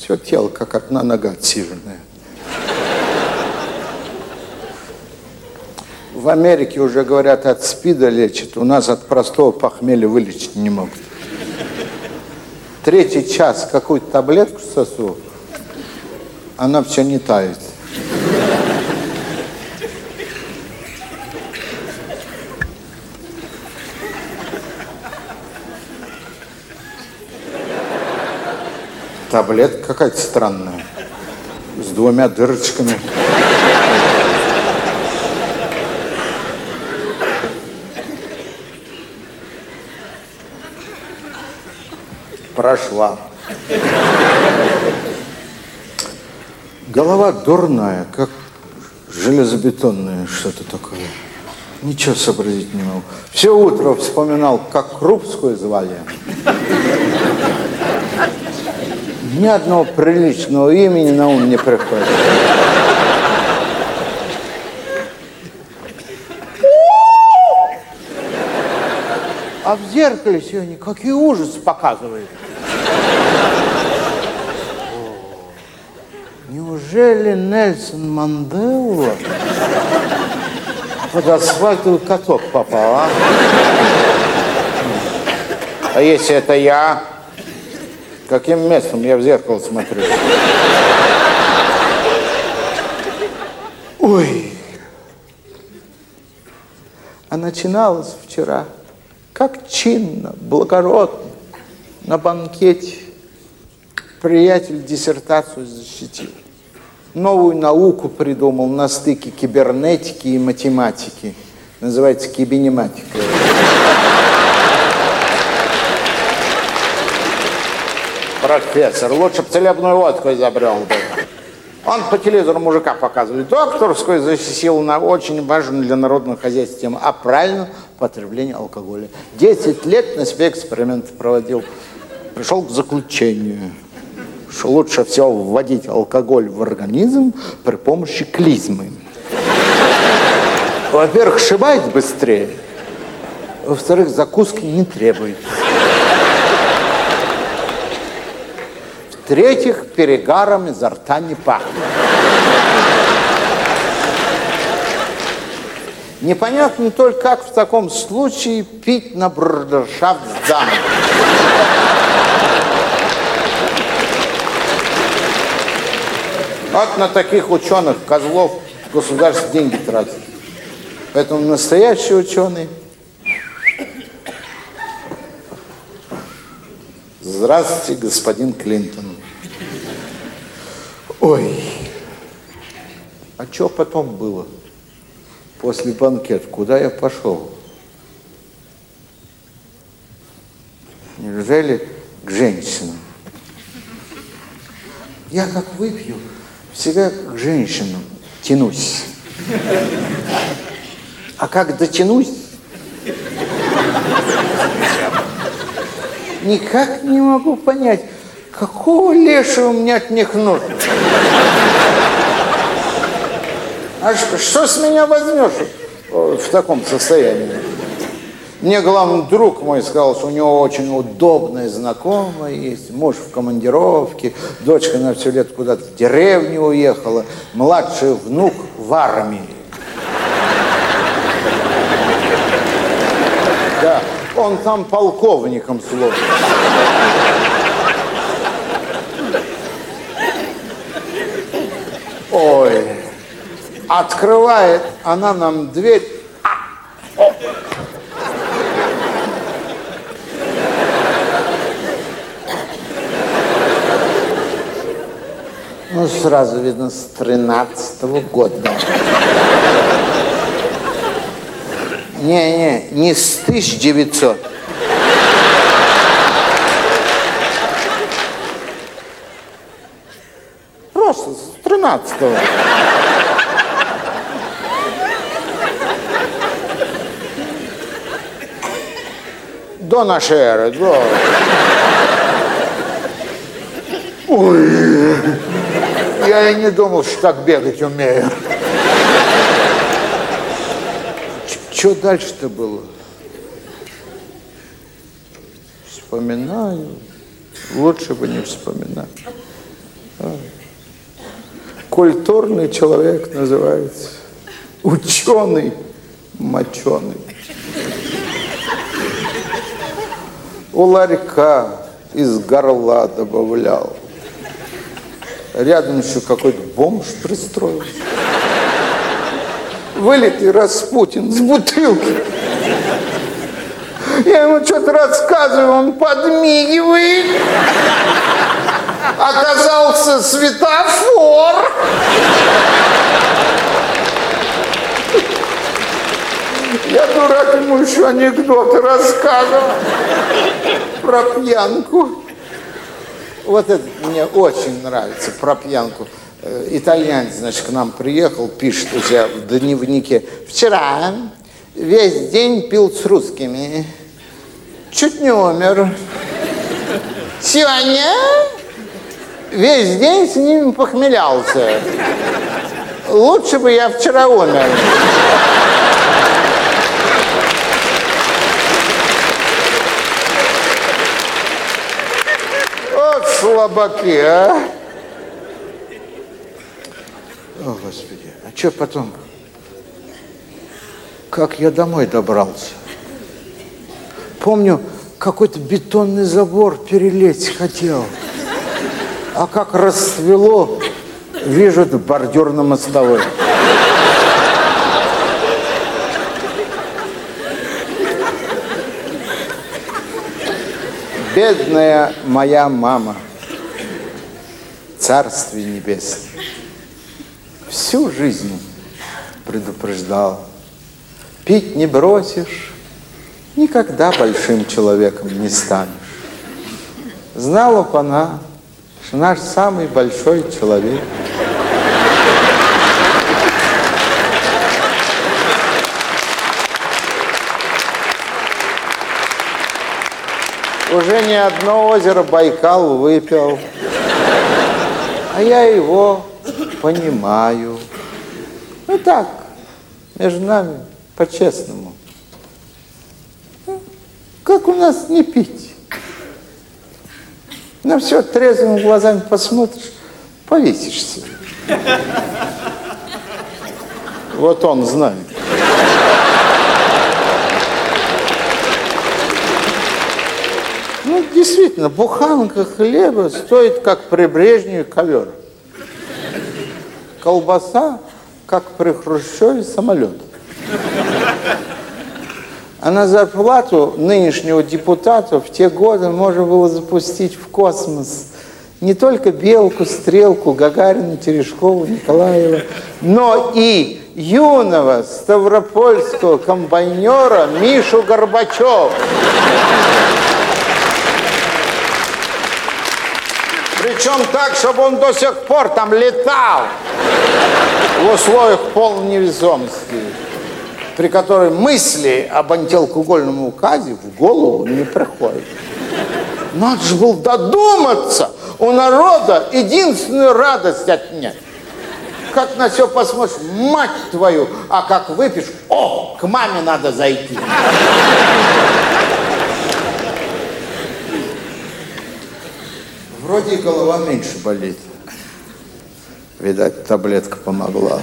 Все тело, как одна нога отсиженная. В Америке уже, говорят, от СПИДа лечат. У нас от простого похмелья вылечить не могут. Третий час какую-то таблетку сосу, она все не тает. Таблетка какая-то странная, с 2 дырочками. Прошла. Голова дурная, как железобетонная, что-то такое. Ничего сообразить не могу. Все утро вспоминал, как Крупскую звали. Ни одного приличного имени на ум не приходит. А в зеркале сегодня какие ужасы показывают. Неужели Нельсон Мандела под асфальтовый каток попал, а? А если это я? Каким местом я в зеркало смотрю? Ой. А начиналось вчера, как чинно, благородно, на банкете. Приятель диссертацию защитил. Новую науку придумал на стыке кибернетики и математики. Называется кибинематика. Профессор, лучше бы целебную водку изобрел бы. Он по телевизору мужика показывает. Докторскую защитил на очень важную для народного хозяйства тему о правильном потреблении алкоголя. 10 лет на себе эксперименты проводил. Пришел к заключению, что лучше всего вводить алкоголь в организм при помощи клизмы. Во-первых, сшибает быстрее. Во-вторых, закуски не требует. В-третьих, перегаром изо рта не пахнет. Непонятно только, как в таком случае пить на брудершафт с дамой. Вот на таких ученых, козлов, государство деньги тратит. Поэтому настоящий ученый. Здравствуйте, господин Клинтон. Ой, а что потом было? После банкета, куда я пошел? Неужели к женщинам? Я как выпью, всегда к женщинам тянусь. А как дотянусь, никак не могу понять, какого лешего мне от них нужно. А что с меня возьмешь в таком состоянии? Мне, главный друг мой сказал, что у него очень удобная знакомая есть, муж в командировке, дочка на все лето куда-то в деревню уехала, младший внук в армии. Да, он там полковником служит. Ой, открывает она нам дверь. Ну, сразу видно, с 13-го года. Не с 1900. Просто с 13-го. До нашей эры, до... Ой, я и не думал, что так бегать умею. Что дальше-то было? Вспоминаю. Лучше бы не вспоминать. Культурный человек называется. Ученый, моченый. У ларька из горла добавлял. Рядом еще какой-то бомж пристроился. Вылитый Распутин с бутылки. Я ему что-то рассказываю, он подмигивает. Оказался светофор. Я, дурак, ему еще анекдоты рассказывал про пьянку. Вот это мне очень нравится, про пьянку. Итальянец, значит, к нам приехал, пишет у себя в дневнике. Вчера весь день пил с русскими. Чуть не умер. Сегодня весь день с ними похмелялся. Лучше бы я вчера умер. Вот слабаки, а. О, Господи, а что потом? Как я домой добрался? Помню, какой-то бетонный забор перелезть хотел. А как расцвело, вижу, это бордюр на мостовой. Бедная моя мама, Царствие Небесное, всю жизнь предупреждала. Пить не бросишь, никогда большим человеком не станешь. Знала бы она, что наш самый большой человек уже не одно озеро Байкал выпил, а я его понимаю. Ну так, между нами, по-честному. Как у нас не пить? На все трезвыми глазами посмотришь, повесишься. Вот он знает. Ну, действительно, буханка хлеба стоит, как при Брежневе, ковер. Колбаса, как при Хрущеве, самолет. А на зарплату нынешнего депутата в те годы можно было запустить в космос не только Белку, Стрелку, Гагарина, Терешкова, Николаева, но и юного ставропольского комбайнера Мишу Горбачева. Причем так, чтобы он до сих пор там летал в условиях полной невесомости, при которой мысли об антиалкогольном указе в голову не приходят. Надо же было додуматься у народа единственную радость отнять. Как на все посмотришь, мать твою, а как выпьешь, о, к маме надо зайти. Вроде и голова меньше болит. Видать, таблетка помогла.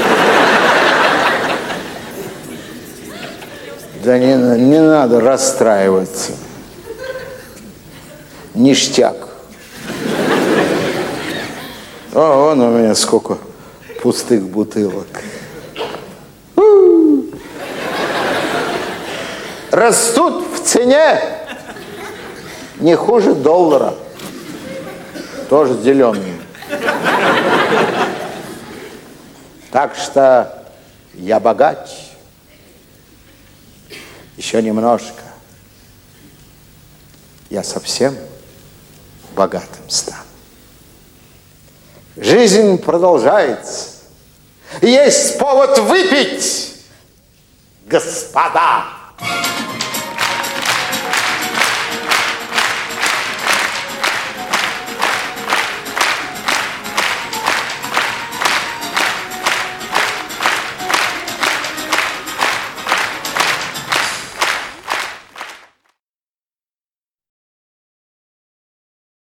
Да не надо расстраиваться. Ништяк. О, вон у меня сколько пустых бутылок. Растут в цене не хуже доллара. Тоже зеленые. Так что я богач. Еще немножко. Я совсем богатым стану. Жизнь продолжается. Есть повод выпить, господа.